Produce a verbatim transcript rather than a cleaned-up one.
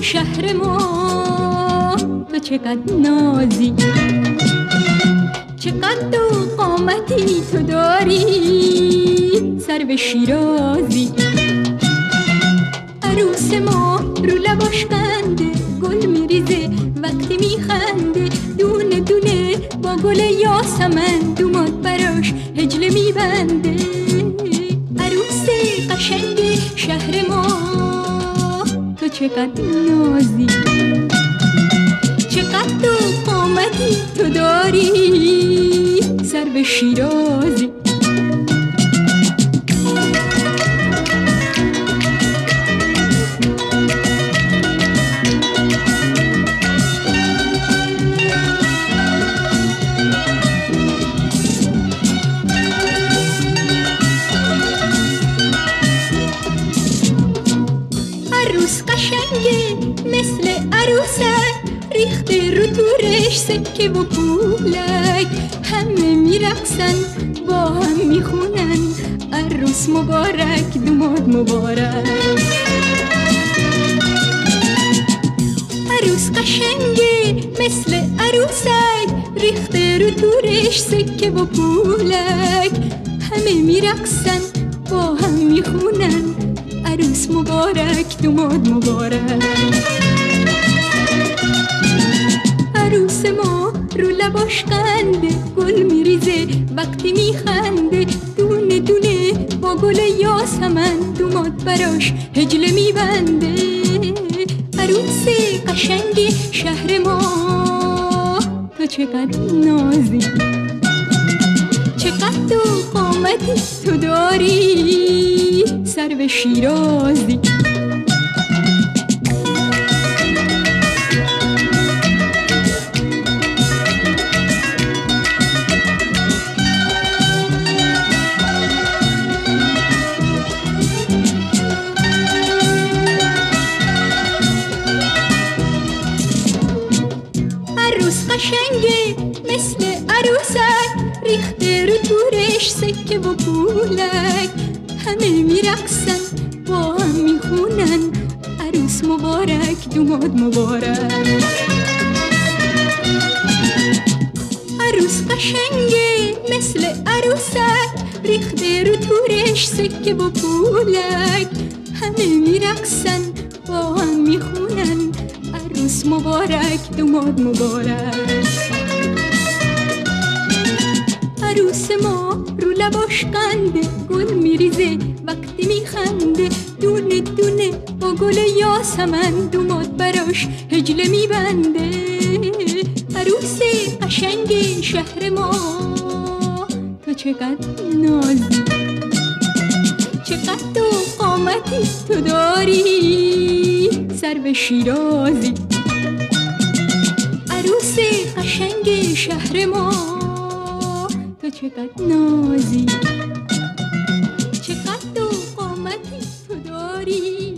شهر ما تو چقدر نازی، چقدر و قامتی تو داری سر به شیرازی. عروس ما رو لباش قنده، گل میریزه وقتی میخنده، دونه دونه با گل یاسمن دوماد براش هجله میبنده. عروس قشنگ شهر ما تو چقدر نازی، چقدر و قامتی تو داری سر به شیرازی. عروس قشنگه مثل عروسک، ریخته رو تورش سکه و پولک، همه میرقصن با هم میخونن عروس مبارک دوماد مبارک. عروس قشنگه مثل عروسک، ریخته رو تورش سکه و پولک، همه میرقصن با هم میخونن عروس مبارک دوماد مبارک. عروس ما رو لباش قنده، گل میریزه وقتی میخنده، دونه دونه با گل یاسمن دوماد براش هجله میبنده. عروس قشنگ شهر ما تو چقدر نازی، چقدر و قامتی تو داری سر به شیرازی. عروس قشنگه مثل عروسک، ریخته رو تورش سکه و پولک، همه میرقصن با هم میخونن عروس مبارک دوماد مبارک. عروس قشنگه مثل عروسک، ریخته رو تورش سکه و پولک، همه میرقصن با هم میخونن عروس مبارک دوماد مبارک. عروس ما رو لباش قنده، گل میریزه وقتی میخنده، دونه دونه با گل یاسمن دوماد براش هجله میبنده. عروس قشنگ شهر ما تو چقدر نازی، چقدر و قامتی تو داری سر به شیرازی. عروس قشنگ شهر ما تو چقدر نازی، چقدر و قامتی تو داری